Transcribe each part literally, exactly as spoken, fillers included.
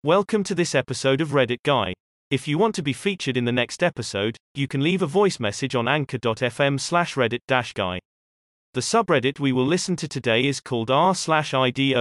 Welcome to this episode of Reddit Guy. If you want to be featured in the next episode, you can leave a voice message on anchor.fm slash reddit-guy. The subreddit we will listen to today is called r slash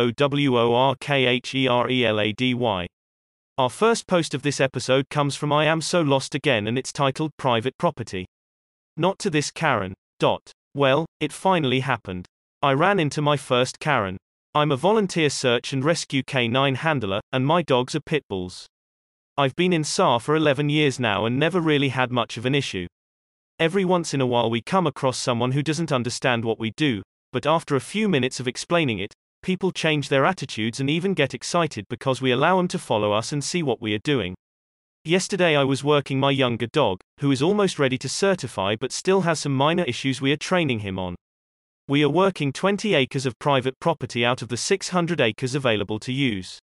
idowworkrelady. Our first post of this episode comes from I Am So Lost Again and it's titled Private Property. Not to this Karen. Dot. Well, it finally happened. I ran into my first Karen. I'm a volunteer search and rescue canine handler, and my dogs are pit bulls. I've been in S A R for eleven years now and never really had much of an issue. Every once in a while we come across someone who doesn't understand what we do, but after a few minutes of explaining it, people change their attitudes and even get excited because we allow them to follow us and see what we are doing. Yesterday I was working my younger dog, who is almost ready to certify but still has some minor issues we are training him on. We are working twenty acres of private property out of the six hundred acres available to use.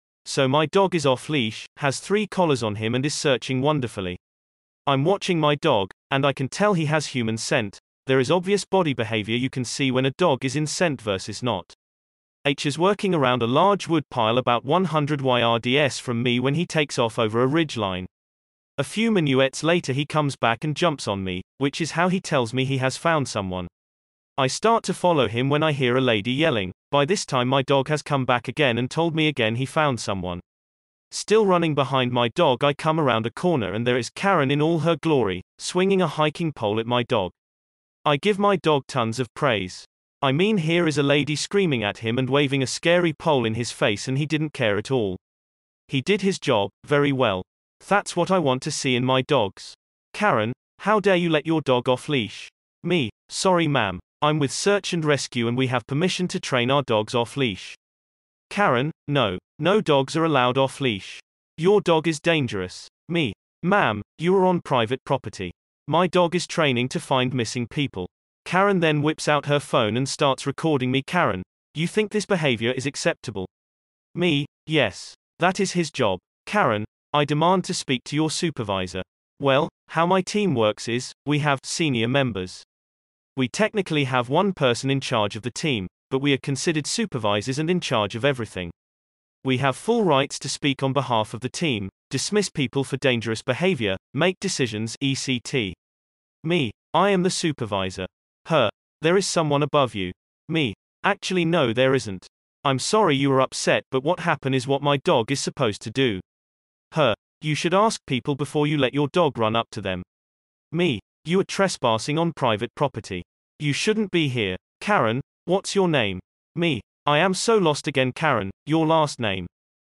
So my dog is off leash, has three collars on him and is searching wonderfully. I'm watching my dog, and I can tell he has human scent. There is obvious body behavior you can see when a dog is in scent versus not. H is working around a large wood pile about one hundred yards from me when he takes off over a ridge line. A few minuets later he comes back and jumps on me, which is how he tells me he has found someone. I start to follow him when I hear a lady yelling. By this time my dog has come back again and told me again he found someone. Still running behind my dog I come around a corner and there is Karen in all her glory, swinging a hiking pole at my dog. I give my dog tons of praise. I mean, here is a lady screaming at him and waving a scary pole in his face and he didn't care at all. He did his job, very well. That's what I want to see in my dogs. Karen, how dare you let your dog off leash? Me, sorry ma'am. I'm with Search and Rescue and we have permission to train our dogs off leash. Karen, no. No dogs are allowed off leash. Your dog is dangerous. Me, ma'am, you are on private property. My dog is training to find missing people. Karen then whips out her phone and starts recording me. Karen, you think this behavior is acceptable? Me, yes. That is his job. Karen, I demand to speak to your supervisor. Well, how my team works is, we have senior members. We technically have one person in charge of the team, but we are considered supervisors and in charge of everything. We have full rights to speak on behalf of the team, dismiss people for dangerous behavior, make decisions, et cetera. Me, I am the supervisor. Her, there is someone above you. Me, actually no there isn't. I'm sorry you are upset but what happened is what my dog is supposed to do. Her, you should ask people before you let your dog run up to them. Me, you are trespassing on private property. You shouldn't be here. Karen, what's your name? Me, I am so lost again. Karen, your last name.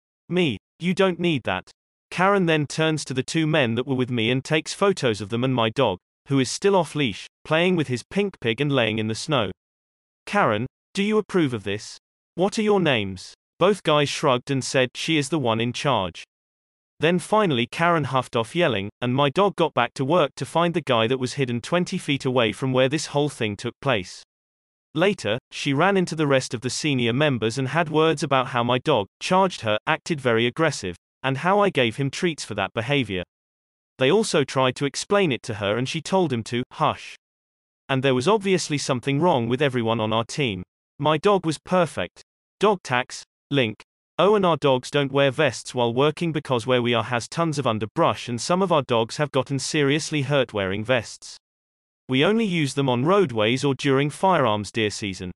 Me, you don't need that. Karen then turns to the two men that were with me and takes photos of them and my dog, who is still off leash, playing with his pink pig and laying in the snow. Karen, do you approve of this? What are your names? Both guys shrugged and said she is the one in charge. Then finally Karen huffed off yelling, and my dog got back to work to find the guy that was hidden twenty feet away from where this whole thing took place. Later, she ran into the rest of the senior members and had words about how my dog charged her, acted very aggressive, and how I gave him treats for that behavior. They also tried to explain it to her and she told him to hush. And there was obviously something wrong with everyone on our team. My dog was perfect. Dog tax, link. Oh, and our dogs don't wear vests while working because where we are has tons of underbrush and some of our dogs have gotten seriously hurt wearing vests. We only use them on roadways or during firearms deer season.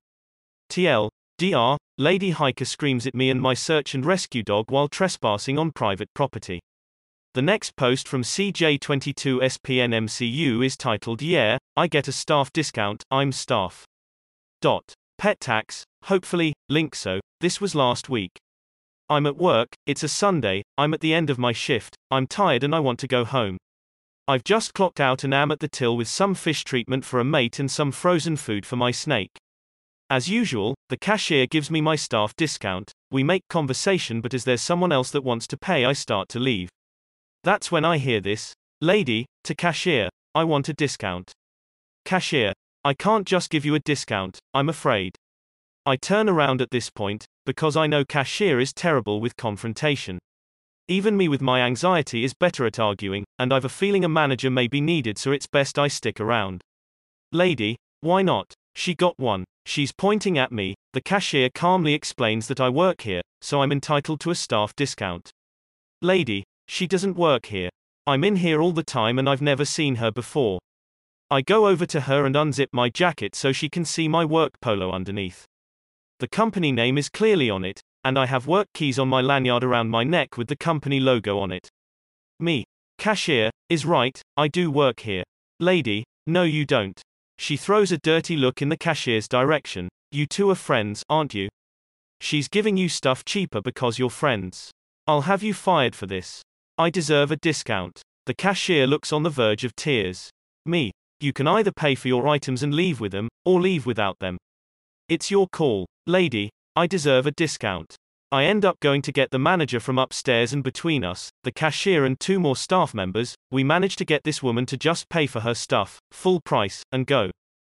T L D R, lady hiker screams at me and my search and rescue dog while trespassing on private property. The next post from C J twenty-two S P N M C U is titled Yeah, I get a staff discount, I'm staff. Dot. Pet tax, hopefully, link. So, this was last week. I'm at work, it's a Sunday, I'm at the end of my shift, I'm tired and I want to go home. I've just clocked out and am at the till with some fish treatment for a mate and some frozen food for my snake. As usual, the cashier gives me my staff discount, we make conversation but as there's someone else that wants to pay I start to leave. That's when I hear this. Lady, to cashier, I want a discount. Cashier, I can't just give you a discount, I'm afraid. I turn around at this point, because I know cashier is terrible with confrontation. Even me with my anxiety is better at arguing, and I've a feeling a manager may be needed so it's best I stick around. Lady, why not? She got one. She's pointing at me, the cashier calmly explains that I work here, so I'm entitled to a staff discount. Lady, she doesn't work here. I'm in here all the time and I've never seen her before. I go over to her and unzip my jacket so she can see my work polo underneath. The company name is clearly on it, and I have work keys on my lanyard around my neck with the company logo on it. Me. Cashier, is right, I do work here. Lady, no you don't. She throws a dirty look in the cashier's direction. You two are friends, aren't you? She's giving you stuff cheaper because you're friends. I'll have you fired for this. I deserve a discount. The cashier looks on the verge of tears. Me. You can either pay for your items and leave with them, or leave without them. It's your call. Lady, I deserve a discount. I end up going to get the manager from upstairs, and between us, the cashier and two more staff members, we manage to get this woman to just pay for her stuff, full price, and go.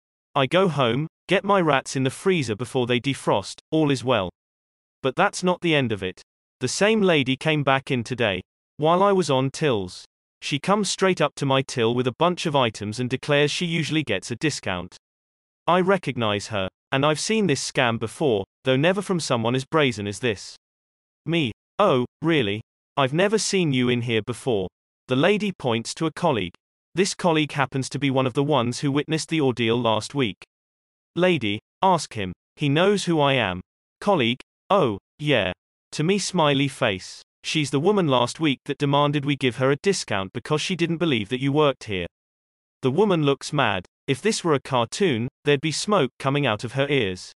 I go home, get my rats in the freezer before they defrost, all is well. But that's not the end of it. The same lady came back in today. While I was on tills. She comes straight up to my till with a bunch of items and declares she usually gets a discount. I recognize her. And I've seen this scam before, though never from someone as brazen as this. Me. Oh, really? I've never seen you in here before. The lady points to a colleague. This colleague happens to be one of the ones who witnessed the ordeal last week. Lady, ask him. He knows who I am. Colleague, oh, yeah. To me, smiley face. She's the woman last week that demanded we give her a discount because she didn't believe that you worked here. The woman looks mad. If this were a cartoon, there'd be smoke coming out of her ears.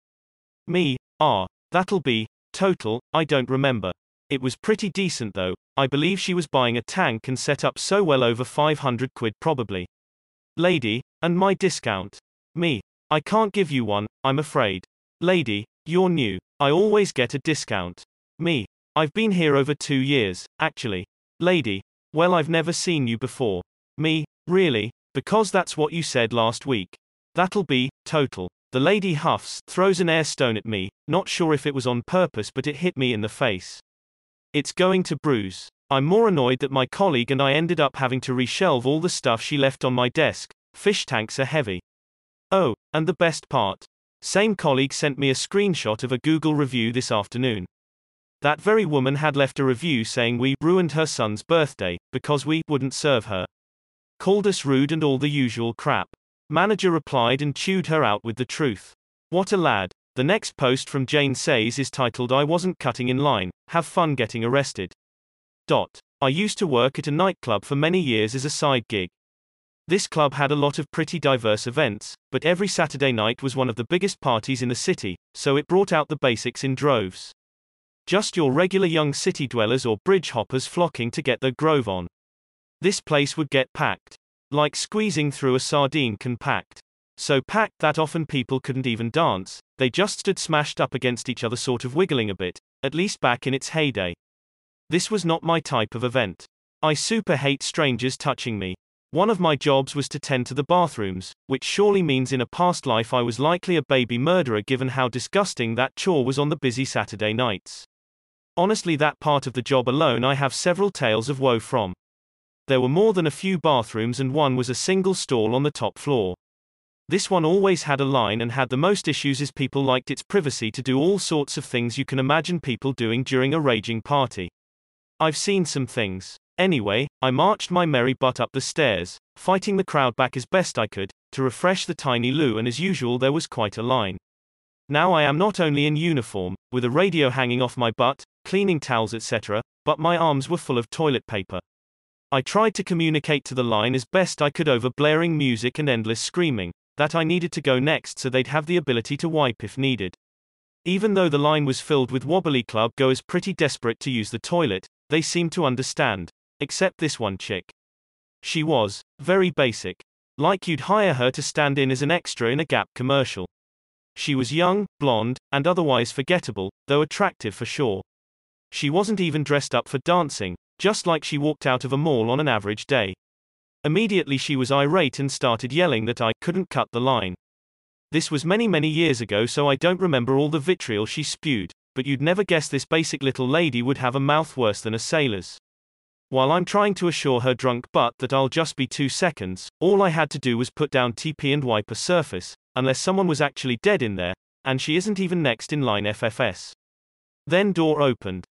Me, ah, that'll be, total, I don't remember. It was pretty decent though, I believe she was buying a tank and set up so well over five hundred quid probably. Lady, and my discount. Me, I can't give you one, I'm afraid. Lady, you're new, I always get a discount. Me, I've been here over two years, actually. Lady, well I've never seen you before. Me, really? Because that's what you said last week. That'll be, total. The lady huffs, throws an air stone at me, not sure if it was on purpose but it hit me in the face. It's going to bruise. I'm more annoyed that my colleague and I ended up having to reshelve all the stuff she left on my desk. Fish tanks are heavy. Oh, and the best part. Same colleague sent me a screenshot of a Google review this afternoon. That very woman had left a review saying we ruined her son's birthday, because we wouldn't serve her. Called us rude and all the usual crap. Manager replied and chewed her out with the truth. What a lad. The next post from Jane Says is titled I wasn't cutting in line, have fun getting arrested. Dot. I used to work at a nightclub for many years as a side gig. This club had a lot of pretty diverse events, but every Saturday night was one of the biggest parties in the city, so it brought out the basics in droves. Just your regular young city dwellers or bridge hoppers flocking to get their groove on. This place would get packed. Like squeezing through a sardine can packed. So packed that often people couldn't even dance, they just stood smashed up against each other sort of wiggling a bit, at least back in its heyday. This was not my type of event. I super hate strangers touching me. One of my jobs was to tend to the bathrooms, which surely means in a past life I was likely a baby murderer given how disgusting that chore was on the busy Saturday nights. Honestly, that part of the job alone I have several tales of woe from. There were more than a few bathrooms and one was a single stall on the top floor. This one always had a line and had the most issues as people liked its privacy to do all sorts of things you can imagine people doing during a raging party. I've seen some things. Anyway, I marched my merry butt up the stairs, fighting the crowd back as best I could, to refresh the tiny loo, and as usual there was quite a line. Now I am not only in uniform, with a radio hanging off my butt, cleaning towels et cetera, but my arms were full of toilet paper. I tried to communicate to the line as best I could over blaring music and endless screaming, that I needed to go next so they'd have the ability to wipe if needed. Even though the line was filled with wobbly club goers pretty desperate to use the toilet, they seemed to understand. Except this one chick. She was very basic. Like you'd hire her to stand in as an extra in a Gap commercial. She was young, blonde, and otherwise forgettable, though attractive for sure. She wasn't even dressed up for dancing, just like she walked out of a mall on an average day. Immediately she was irate and started yelling that I couldn't cut the line. This was many many years ago, so I don't remember all the vitriol she spewed, but you'd never guess this basic little lady would have a mouth worse than a sailor's. While I'm trying to assure her drunk butt that I'll just be two seconds, all I had to do was put down T P and wipe a surface, unless someone was actually dead in there, and she isn't even next in line F F S. Then door opened.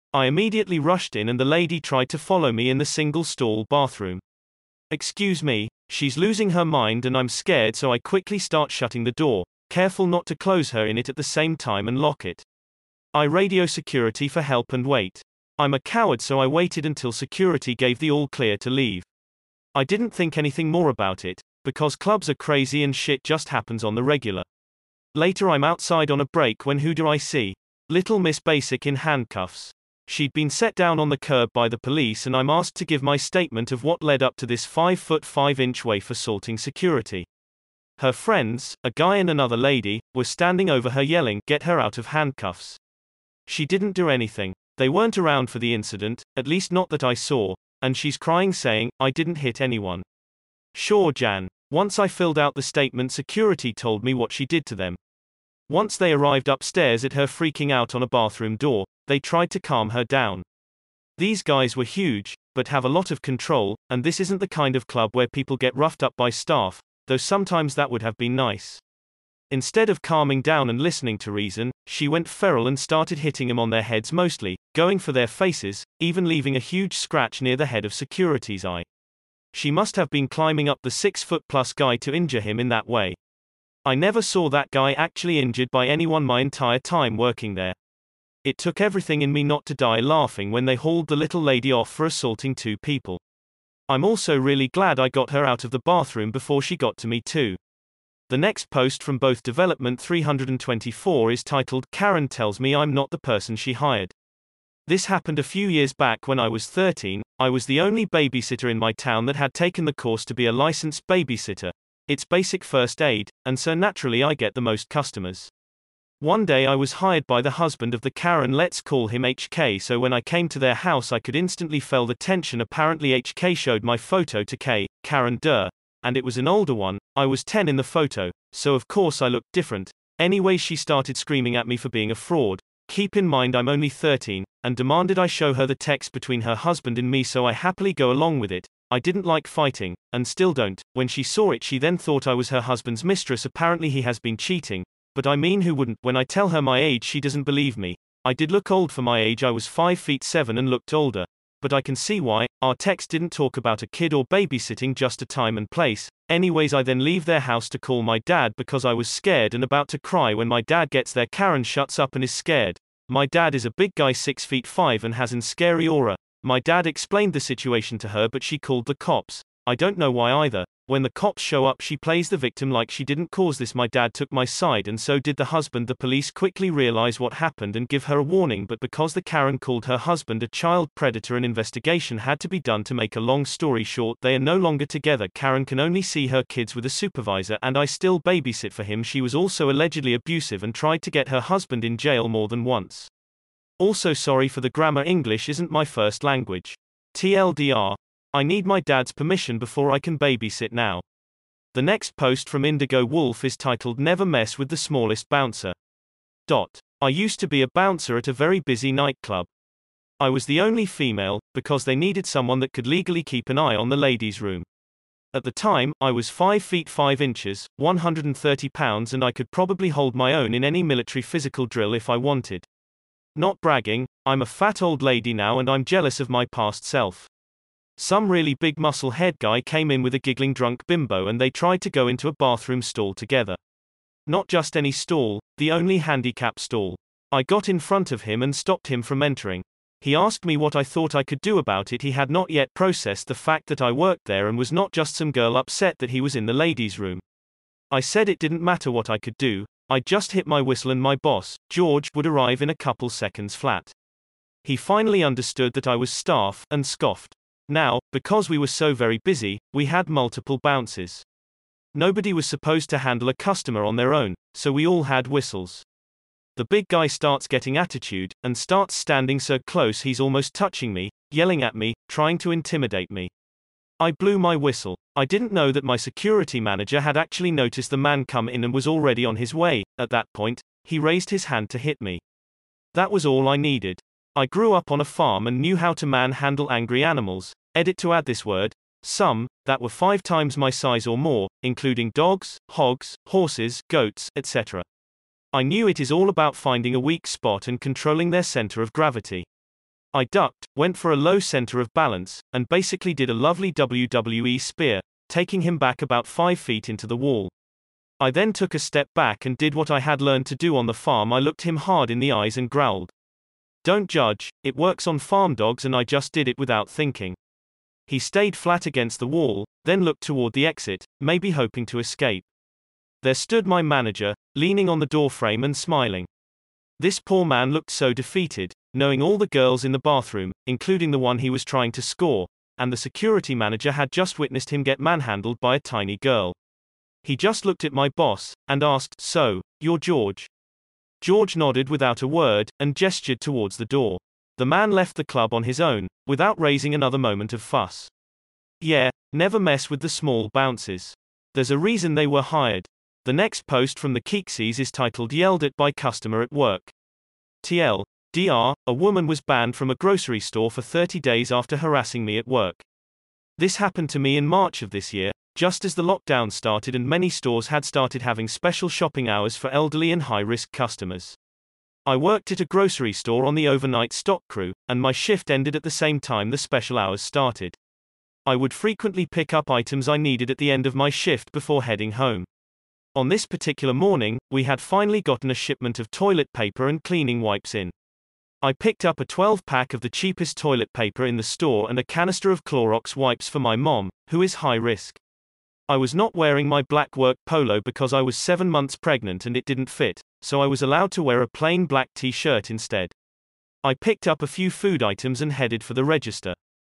I immediately rushed in and the lady tried to follow me in the single-stall bathroom. Excuse me, she's losing her mind and I'm scared, so I quickly start shutting the door, careful not to close her in it at the same time and lock it. I radio security for help and wait. I'm a coward, so I waited until security gave the all clear to leave. I didn't think anything more about it, because clubs are crazy and shit just happens on the regular. Later I'm outside on a break when who do I see? Little Miss Basic in handcuffs. She'd been set down on the curb by the police and I'm asked to give my statement of what led up to this five foot five inch waif assaulting security. Her friends, a guy and another lady, were standing over her yelling, "Get her out of handcuffs." She didn't do anything. They weren't around for the incident, at least not that I saw, and she's crying saying, "I didn't hit anyone." Sure, Jan. Once I filled out the statement, security told me what she did to them. Once they arrived upstairs at her freaking out on a bathroom door, they tried to calm her down. These guys were huge, but have a lot of control, and this isn't the kind of club where people get roughed up by staff, though sometimes that would have been nice. Instead of calming down and listening to reason, she went feral and started hitting them on their heads mostly, going for their faces, even leaving a huge scratch near the head of security's eye. She must have been climbing up the six-foot-plus guy to injure him in that way. I never saw that guy actually injured by anyone my entire time working there. It took everything in me not to die laughing when they hauled the little lady off for assaulting two people. I'm also really glad I got her out of the bathroom before she got to me too. The next post from both Development three twenty-four is titled, "Karen Tells Me I'm Not the Person She Hired." This happened a few years back when I was thirteen. I was the only babysitter in my town that had taken the course to be a licensed babysitter. It's basic first aid, and so naturally I get the most customers. One day I was hired by the husband of the Karen, let's call him H K, so when I came to their house I could instantly feel the tension. Apparently H K showed my photo to K, Karen Durr, and it was an older one. I was ten in the photo, so of course I looked different. Anyway, she started screaming at me for being a fraud. Keep in mind I'm only thirteen, and demanded I show her the text between her husband and me, so I happily go along with it. I didn't like fighting, and still don't. When she saw it, she then thought I was her husband's mistress. Apparently he has been cheating, but I mean, who wouldn't? When I tell her my age, she doesn't believe me. I did look old for my age. I was five feet seven and looked older, but I can see why. Our text didn't talk about a kid or babysitting, just a time and place. Anyways, I then leave their house to call my dad because I was scared and about to cry. When my dad gets there, Karen shuts up and is scared. My dad is a big guy, six feet five, and has an scary aura. My dad explained the situation to her, but she called the cops. I don't know why either. When the cops show up, she plays the victim like she didn't cause this. My dad took my side, and so did the husband. The police quickly realize what happened and give her a warning, but because the Karen called her husband a child predator, an investigation had to be done. To make a long story short, they are no longer together. Karen can only see her kids with a supervisor, and I still babysit for him. She was also allegedly abusive and tried to get her husband in jail more than once. Also, sorry for the grammar, English isn't my first language. T L D R. I need my dad's permission before I can babysit now. The next post from Indigo Wolf is titled, "Never Mess with the Smallest Bouncer." Dot. I used to be a bouncer at a very busy nightclub. I was the only female, because they needed someone that could legally keep an eye on the ladies' room. At the time, I was five feet five inches, one hundred thirty pounds, and I could probably hold my own in any military physical drill if I wanted. Not bragging, I'm a fat old lady now and I'm jealous of my past self. Some really big muscle head guy came in with a giggling drunk bimbo and they tried to go into a bathroom stall together. Not just any stall, the only handicap stall. I got in front of him and stopped him from entering. He asked me what I thought I could do about it. He had not yet processed the fact that I worked there and was not just some girl upset that he was in the ladies' room. I said it didn't matter what I could do. I just hit my whistle and my boss, George, would arrive in a couple seconds flat. He finally understood that I was staff, and scoffed. Now, because we were so very busy, we had multiple bounces. Nobody was supposed to handle a customer on their own, so we all had whistles. The big guy starts getting attitude, and starts standing so close he's almost touching me, yelling at me, trying to intimidate me. I blew my whistle. I didn't know that my security manager had actually noticed the man come in and was already on his way. At that point, he raised his hand to hit me. That was all I needed. I grew up on a farm and knew how to manhandle angry animals, edit to add this word, some, that were five times my size or more, including dogs, hogs, horses, goats, et cetera. I knew it is all about finding a weak spot and controlling their center of gravity. I ducked, went for a low center of balance, and basically did a lovely W W E spear, taking him back about five feet into the wall. I then took a step back and did what I had learned to do on the farm. I looked him hard in the eyes and growled. Don't judge, it works on farm dogs, and I just did it without thinking. He stayed flat against the wall, then looked toward the exit, maybe hoping to escape. There stood my manager, leaning on the doorframe and smiling. This poor man looked so defeated, knowing all the girls in the bathroom, including the one he was trying to score, and the security manager had just witnessed him get manhandled by a tiny girl. He just looked at my boss, and asked, "So, you're George?" George nodded without a word, and gestured towards the door. The man left the club on his own, without raising another moment of fuss. Yeah, never mess with the small bounces. There's a reason they were hired. The next post from the Keeksies is titled "Yelled at by Customer at Work." T L D R, a woman was banned from a grocery store for thirty days after harassing me at work. This happened to me in March of this year, just as the lockdown started and many stores had started having special shopping hours for elderly and high-risk customers. I worked at a grocery store on the overnight stock crew, and my shift ended at the same time the special hours started. I would frequently pick up items I needed at the end of my shift before heading home. On this particular morning, we had finally gotten a shipment of toilet paper and cleaning wipes in. I picked up a twelve pack of the cheapest toilet paper in the store and a canister of Clorox wipes for my mom, who is high risk. I was not wearing my black work polo because I was seven months pregnant and it didn't fit, so I was allowed to wear a plain black t-shirt instead. I picked up a few food items and headed for the register.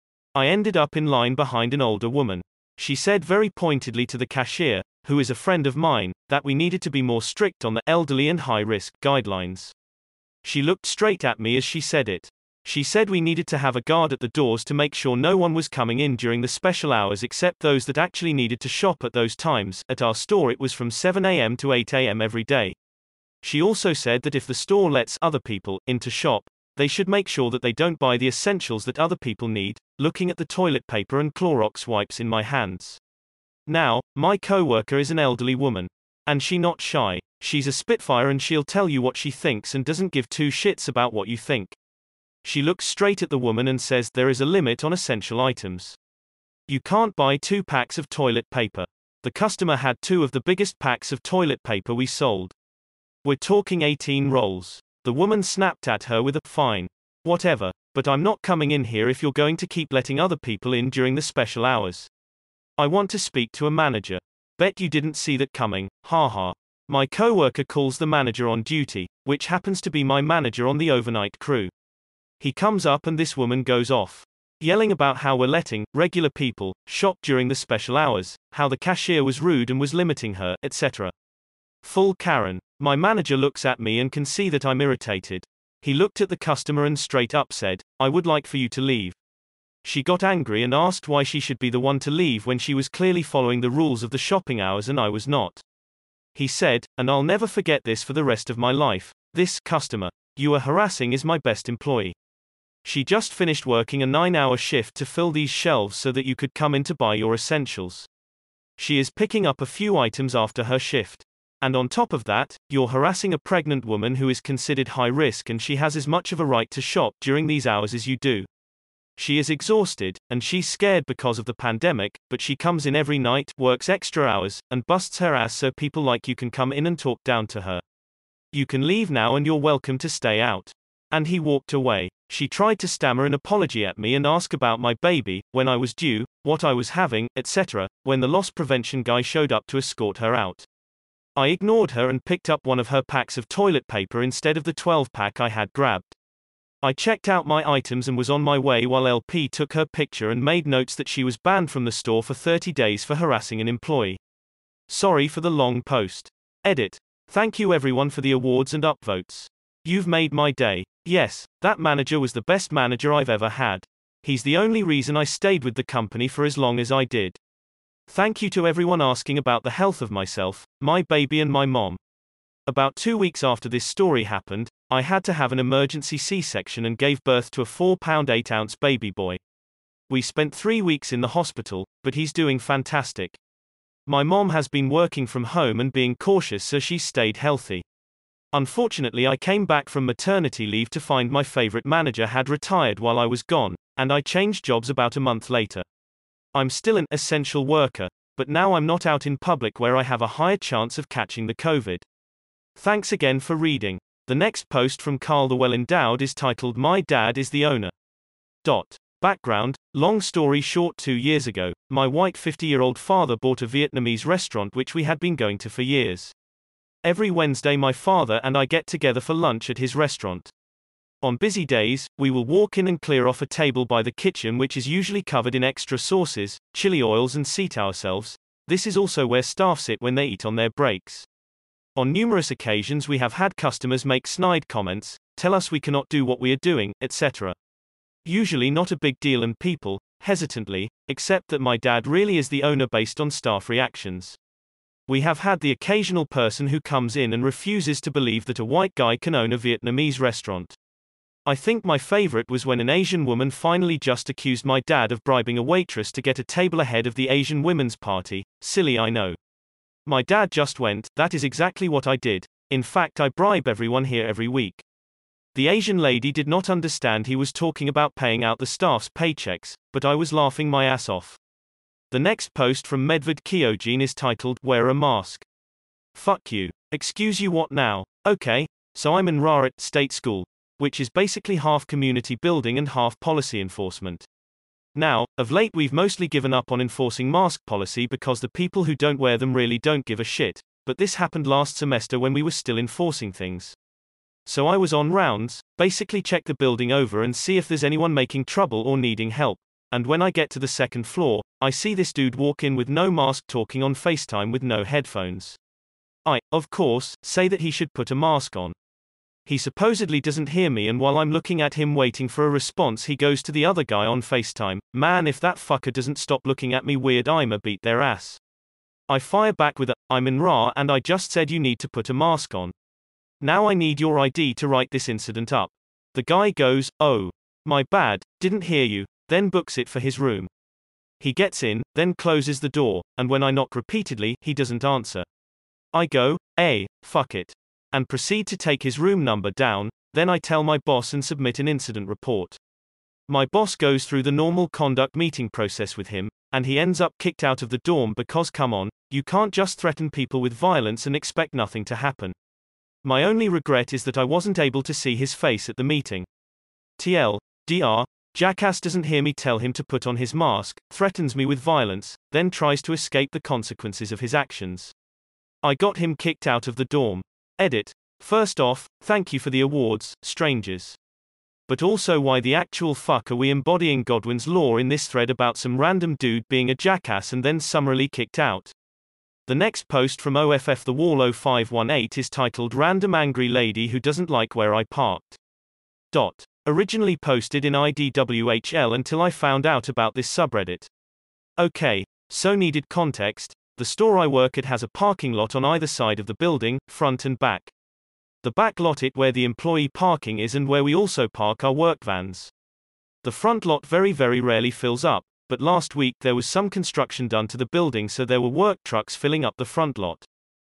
I ended up in line behind an older woman. She said very pointedly to the cashier, who is a friend of mine, that we needed to be more strict on the elderly and high-risk guidelines. She looked straight at me as she said it. She said we needed to have a guard at the doors to make sure no one was coming in during the special hours except those that actually needed to shop at those times. At our store it was from seven a m to eight a m every day. She also said that if the store lets other people in to shop, they should make sure that they don't buy the essentials that other people need, looking at the toilet paper and Clorox wipes in my hands. Now, my co-worker is an elderly woman. And she not shy. She's a spitfire and she'll tell you what she thinks and doesn't give two shits about what you think. She looks straight at the woman and says there is a limit on essential items. You can't buy two packs of toilet paper. The customer had two of the biggest packs of toilet paper we sold. We're talking eighteen rolls. The woman snapped at her with a, "Fine. Whatever, but I'm not coming in here if you're going to keep letting other people in during the special hours. I want to speak to a manager. Bet you didn't see that coming, haha." My coworker calls the manager on duty, which happens to be my manager on the overnight crew. He comes up and this woman goes off, yelling about how we're letting regular people shop during the special hours, how the cashier was rude and was limiting her, et cetera. Full Karen. My manager looks at me and can see that I'm irritated. He looked at the customer and straight up said, "I would like for you to leave." She got angry and asked why she should be the one to leave when she was clearly following the rules of the shopping hours and I was not. He said, and I'll never forget this for the rest of my life, "This customer you are harassing is my best employee. She just finished working a nine-hour shift to fill these shelves so that you could come in to buy your essentials. She is picking up a few items after her shift. And on top of that, you're harassing a pregnant woman who is considered high risk and she has as much of a right to shop during these hours as you do. She is exhausted, and she's scared because of the pandemic, but she comes in every night, works extra hours, and busts her ass so people like you can come in and talk down to her. You can leave now and you're welcome to stay out." And he walked away. She tried to stammer an apology at me and ask about my baby, when I was due, what I was having, et cetera, when the loss prevention guy showed up to escort her out. I ignored her and picked up one of her packs of toilet paper instead of the twelve pack I had grabbed. I checked out my items and was on my way while L P took her picture and made notes that she was banned from the store for thirty days for harassing an employee. Sorry for the long post. Edit. Thank you everyone for the awards and upvotes. You've made my day. Yes, that manager was the best manager I've ever had. He's the only reason I stayed with the company for as long as I did. Thank you to everyone asking about the health of myself, my baby and my mom. About two weeks after this story happened, I had to have an emergency C-section and gave birth to a four pound eight ounce baby boy. We spent three weeks in the hospital, but he's doing fantastic. My mom has been working from home and being cautious so she's stayed healthy. Unfortunately, I came back from maternity leave to find my favorite manager had retired while I was gone, and I changed jobs about a month later. I'm still an essential worker, but now I'm not out in public where I have a higher chance of catching the COVID. Thanks again for reading. The next post from Carl the Well Endowed is titled My Dad is the Owner. Dot. Background, long story short, two years ago, my white fifty-year-old father bought a Vietnamese restaurant which we had been going to for years. Every Wednesday my father and I get together for lunch at his restaurant. On busy days, we will walk in and clear off a table by the kitchen which is usually covered in extra sauces, chili oils and seat ourselves. This is also where staff sit when they eat on their breaks. On numerous occasions we have had customers make snide comments, tell us we cannot do what we are doing, et cetera. Usually not a big deal and people, hesitantly, accept that my dad really is the owner based on staff reactions. We have had the occasional person who comes in and refuses to believe that a white guy can own a Vietnamese restaurant. I think my favorite was when an Asian woman finally just accused my dad of bribing a waitress to get a table ahead of the Asian women's party. Silly, I know. My dad just went, "That is exactly what I did. In fact, I bribe everyone here every week." The Asian lady did not understand he was talking about paying out the staff's paychecks, but I was laughing my ass off. The next post from Medved Kyojin is titled, Wear a Mask. Fuck you. Excuse you, what now? Okay, so I'm in Rarat State School, which is basically half community building and half policy enforcement. Now, of late we've mostly given up on enforcing mask policy because the people who don't wear them really don't give a shit, but this happened last semester when we were still enforcing things. So I was on rounds, basically check the building over and see if there's anyone making trouble or needing help. And when I get to the second floor, I see this dude walk in with no mask talking on FaceTime with no headphones. I, of course, say that he should put a mask on. He supposedly doesn't hear me, and while I'm looking at him waiting for a response, he goes to the other guy on FaceTime, "Man, if that fucker doesn't stop looking at me weird, I'ma beat their ass." I fire back with a, "I'm in R A and I just said you need to put a mask on. Now I need your I D to write this incident up." The guy goes, "Oh. My bad, didn't hear you," then books it for his room. He gets in, then closes the door, and when I knock repeatedly, he doesn't answer. I go, "Hey, fuck it," and proceed to take his room number down. Then I tell my boss and submit an incident report. My boss goes through the normal conduct meeting process with him, and he ends up kicked out of the dorm because, come on, you can't just threaten people with violence and expect nothing to happen. My only regret is that I wasn't able to see his face at the meeting. T L D R, jackass doesn't hear me tell him to put on his mask, threatens me with violence, then tries to escape the consequences of his actions. I got him kicked out of the dorm. Edit. First off, thank you for the awards, strangers. But also, why the actual fuck are we embodying Godwin's law in this thread about some random dude being a jackass and then summarily kicked out? The next post from O F F The Wall oh five one eight is titled Random Angry Lady Who Doesn't Like Where I Parked. Dot. Originally posted in I D W H L until I found out about this subreddit. Okay, so needed context. The store I work at has a parking lot on either side of the building, front and back. The back lot is where the employee parking is and where we also park our work vans. The front lot very very rarely fills up, but last week there was some construction done to the building, so there were work trucks filling up the front lot.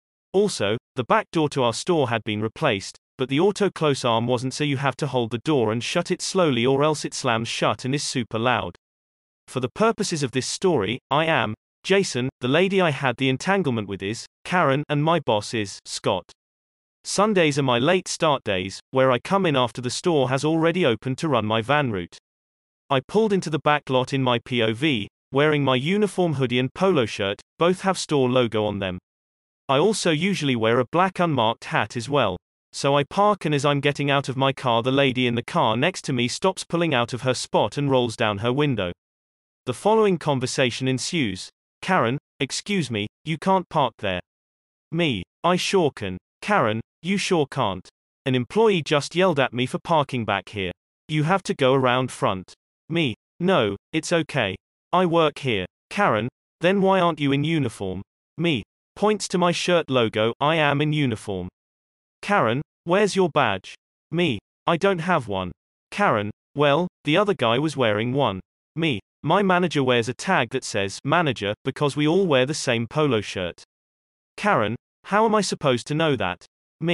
Also, the back door to our store had been replaced, but the auto close arm wasn't, so you have to hold the door and shut it slowly or else it slams shut and is super loud. For the purposes of this story, I am Jason, the lady I had the entanglement with is Karen, and my boss is Scott. Sundays are my late start days, where I come in after the store has already opened to run my van route. I pulled into the back lot in my P O V, wearing my uniform hoodie and polo shirt, both have store logo on them. I also usually wear a black unmarked hat as well. So I park, and as I'm getting out of my car, the lady in the car next to me stops pulling out of her spot and rolls down her window. The following conversation ensues. Karen, excuse me, you can't park there. Me, I sure can. Karen, you sure can't. An employee just yelled at me for parking back here. You have to go around front. Me, no, it's okay. I work here. Karen, then why aren't you in uniform? Me, points to my shirt logo, I am in uniform. Karen, where's your badge? Me, I don't have one. Karen, well, the other guy was wearing one. Me, my manager wears a tag that says manager because we all wear the same polo shirt. Karen, how am I supposed to know that? Me,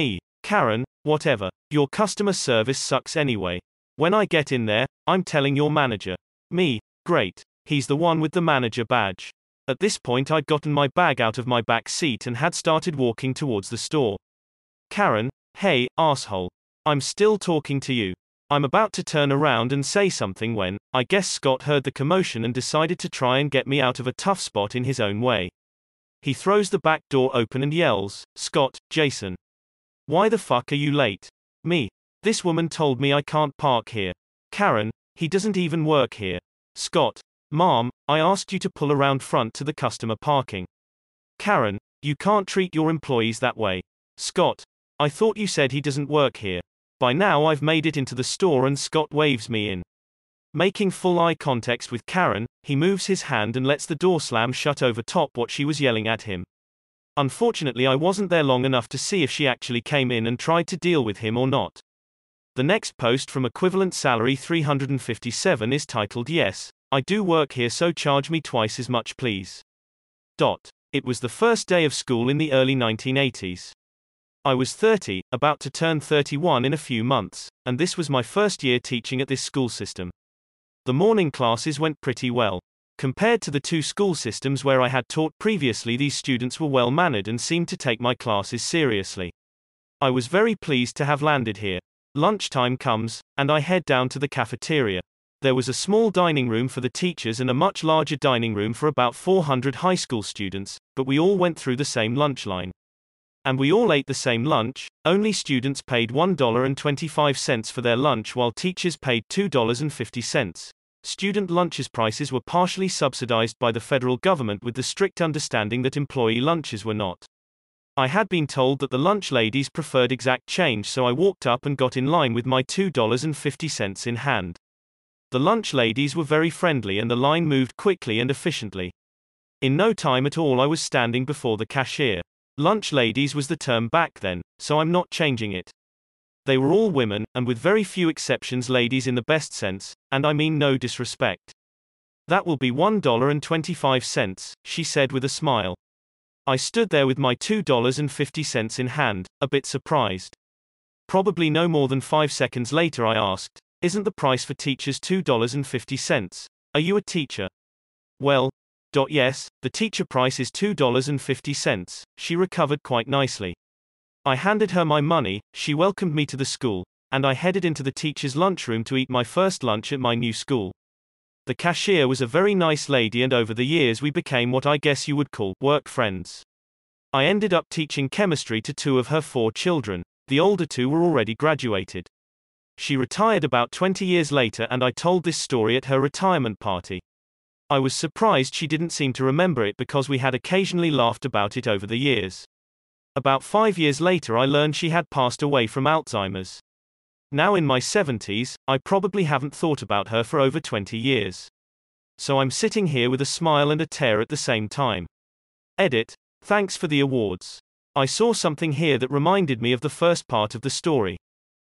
Karen, whatever. Your customer service sucks anyway. When I get in there, I'm telling your manager. Me, great. He's the one with the manager badge. At this point I'd gotten my bag out of my back seat and had started walking towards the store. Karen, hey, asshole. I'm still talking to you. I'm about to turn around and say something when, I guess Scott heard the commotion and decided to try and get me out of a tough spot in his own way. He throws the back door open and yells, Scott, Jason. Why the fuck are you late? Me. This woman told me I can't park here. Karen, he doesn't even work here. Scott. Mom, I asked you to pull around front to the customer parking. Karen, you can't treat your employees that way. Scott. I thought you said he doesn't work here. By now I've made it into the store and Scott waves me in. Making full eye contact with Karen, he moves his hand and lets the door slam shut over top what she was yelling at him. Unfortunately I wasn't there long enough to see if she actually came in and tried to deal with him or not. The next post from Equivalent Salary three hundred fifty-seven is titled Yes, I do work here so charge me twice as much please. Dot. It was the first day of school in the early nineteen eighties. I was thirty, about to turn thirty-one in a few months, and this was my first year teaching at this school system. The morning classes went pretty well. Compared to the two school systems where I had taught previously, these students were well mannered and seemed to take my classes seriously. I was very pleased to have landed here. Lunchtime comes, and I head down to the cafeteria. There was a small dining room for the teachers and a much larger dining room for about four hundred high school students, but we all went through the same lunch line. And we all ate the same lunch, only students paid one dollar and twenty-five cents for their lunch while teachers paid two dollars and fifty cents. Student lunches prices were partially subsidized by the federal government with the strict understanding that employee lunches were not. I had been told that the lunch ladies preferred exact change, so I walked up and got in line with my two dollars and fifty cents in hand. The lunch ladies were very friendly and the line moved quickly and efficiently. In no time at all I was standing before the cashier. Lunch ladies was the term back then, so I'm not changing it. They were all women, and with very few exceptions ladies in the best sense, and I mean no disrespect. That will be one dollar and twenty-five cents, she said with a smile. I stood there with my two dollars and fifty cents in hand, a bit surprised. Probably no more than five seconds later I asked, isn't the price for teachers two dollars and fifty cents? Are you a teacher? Well, yes, the teacher price is two dollars and fifty cents, she recovered quite nicely. I handed her my money, she welcomed me to the school, and I headed into the teacher's lunchroom to eat my first lunch at my new school. The cashier was a very nice lady and over the years we became what I guess you would call work friends. I ended up teaching chemistry to two of her four children, the older two were already graduated. She retired about twenty years later and I told this story at her retirement party. I was surprised she didn't seem to remember it because we had occasionally laughed about it over the years. About five years later I learned she had passed away from Alzheimer's. Now in my seventies, I probably haven't thought about her for over twenty years. So I'm sitting here with a smile and a tear at the same time. Edit. Thanks for the awards. I saw something here that reminded me of the first part of the story.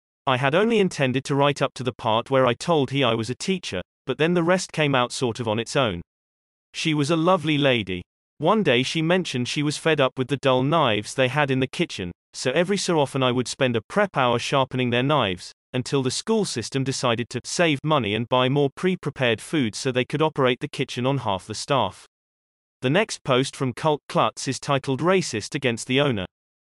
I had only intended to write up to the part where I told he I was a teacher, but then the rest came out sort of on its own. She was a lovely lady. One day she mentioned she was fed up with the dull knives they had in the kitchen, so every so often I would spend a prep hour sharpening their knives, until the school system decided to save money and buy more pre-prepared food so they could operate the kitchen on half the staff. The next post from Cult Klutz is titled Racist Against the Owner.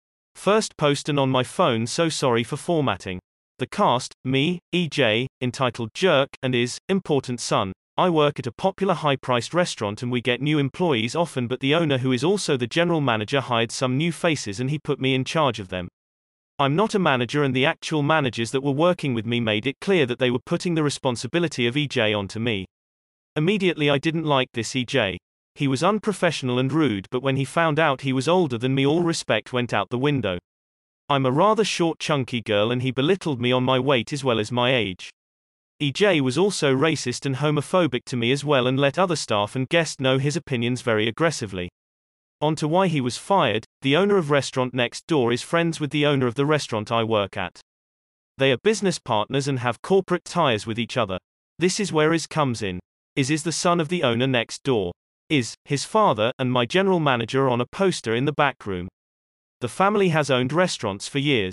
First post and on my phone, so sorry for formatting. The cast, me, E J, entitled Jerk, and is, important son. I work at a popular high-priced restaurant and we get new employees often, but the owner, who is also the general manager, hired some new faces and he put me in charge of them. I'm not a manager and the actual managers that were working with me made it clear that they were putting the responsibility of E J onto me. Immediately I didn't like this E J. He was unprofessional and rude, but when he found out he was older than me, all respect went out the window. I'm a rather short, chunky girl and he belittled me on my weight as well as my age. E J was also racist and homophobic to me as well and let other staff and guests know his opinions very aggressively. On to why he was fired. The owner of restaurant next door is friends with the owner of the restaurant I work at. They are business partners and have corporate ties with each other. This is where Iz comes in. Iz is the son of the owner next door. Iz, his father, and my general manager are on a poster in the back room. The family has owned restaurants for years.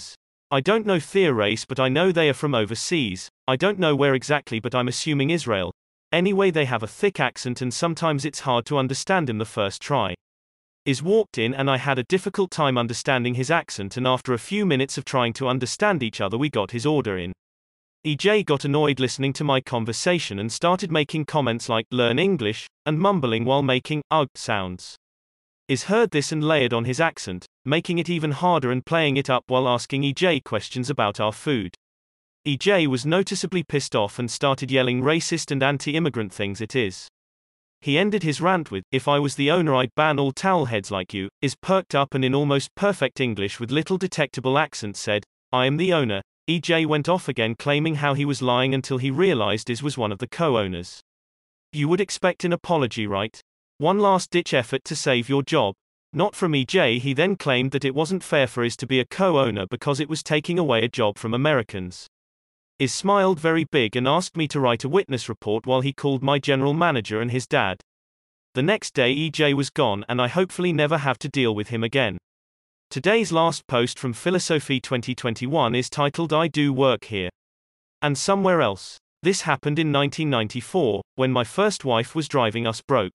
I don't know their race, but I know they are from overseas. I don't know where exactly, but I'm assuming Israel. Anyway, they have a thick accent and sometimes it's hard to understand him the first try. Is walked in and I had a difficult time understanding his accent, and after a few minutes of trying to understand each other we got his order in. E J got annoyed listening to my conversation and started making comments like, learn English, and mumbling while making, ugh, sounds. Is heard this and layered on his accent, making it even harder and playing it up while asking E J questions about our food. E J was noticeably pissed off and started yelling racist and anti-immigrant things it is. He ended his rant with, if I was the owner I'd ban all towel heads like you, is perked up and in almost perfect English with little detectable accent said, I am the owner. E J went off again claiming how he was lying until he realized Is was one of the co-owners. You would expect an apology, right? One last-ditch effort to save your job. Not from E J. He then claimed that it wasn't fair for Is to be a co-owner because it was taking away a job from Americans. Is smiled very big and asked me to write a witness report while he called my general manager and his dad. The next day E J was gone and I hopefully never have to deal with him again. Today's last post from Philosophy twenty twenty-one is titled I do work here. And somewhere else. This happened in nineteen ninety-four, when my first wife was driving us broke.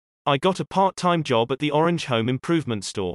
I got a part-time job at the Orange Home Improvement Store.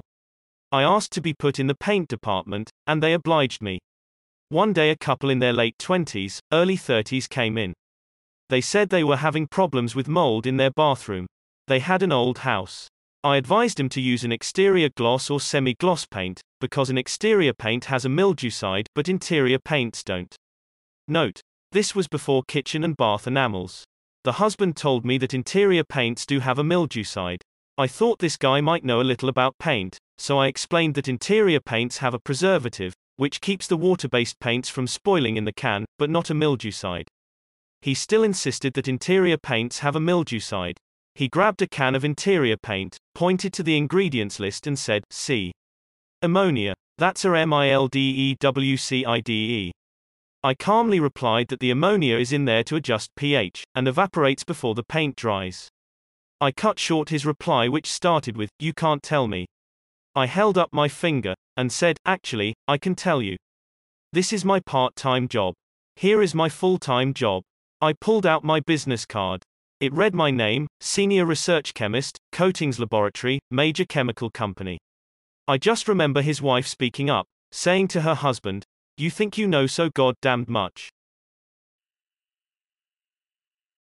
I asked to be put in the paint department, and they obliged me. One day a couple in their late twenties, early thirties came in. They said they were having problems with mold in their bathroom. They had an old house. I advised him to use an exterior gloss or semi-gloss paint, because an exterior paint has a mildewcide but interior paints don't. Note: this was before kitchen and bath enamels. The husband told me that interior paints do have a mildewcide. I thought this guy might know a little about paint, so I explained that interior paints have a preservative, which keeps the water-based paints from spoiling in the can, but not a mildewcide. He still insisted that interior paints have a mildewcide. He grabbed a can of interior paint, pointed to the ingredients list and said, see. Ammonia. That's a M I L D E W C I D E. I calmly replied that the ammonia is in there to adjust pH, and evaporates before the paint dries. I cut short his reply, which started with, you can't tell me. I held up my finger, and said, actually, I can tell you. This is my part-time job. Here is my full-time job. I pulled out my business card. It read my name, Senior Research Chemist, Coatings Laboratory, Major Chemical Company. I just remember his wife speaking up, saying to her husband, you think you know so goddamned much.